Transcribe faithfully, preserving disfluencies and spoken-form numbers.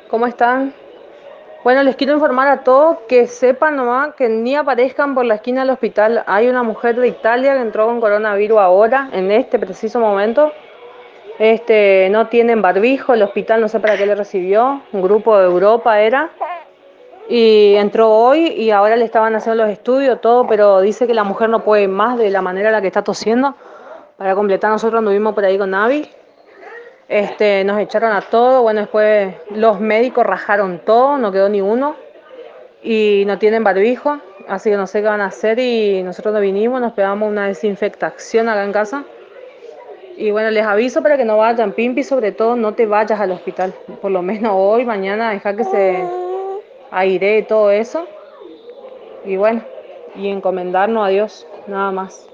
¿Cómo están? Bueno, les quiero informar a todos que sepan nomás que ni aparezcan por la esquina del hospital. Hay una mujer de Italia que entró con coronavirus ahora, en este preciso momento. Este, no tienen barbijo, el hospital no sé para qué le recibió, un grupo de Europa era. Y entró hoy y ahora le estaban haciendo los estudios, todo, pero dice que la mujer no puede más de la manera en la que está tosiendo. Para completar, nosotros anduvimos por ahí con Navi. Este, nos echaron a todos, bueno, después los médicos rajaron todo, no quedó ni uno y no tienen barbijo, así que no sé qué van a hacer y nosotros no vinimos, nos pegamos una desinfectación acá en casa y bueno, les aviso para que no vayan, Pimpi, sobre todo no te vayas al hospital, por lo menos hoy, mañana, deja que se airee todo eso y bueno, y encomendarnos a Dios, nada más.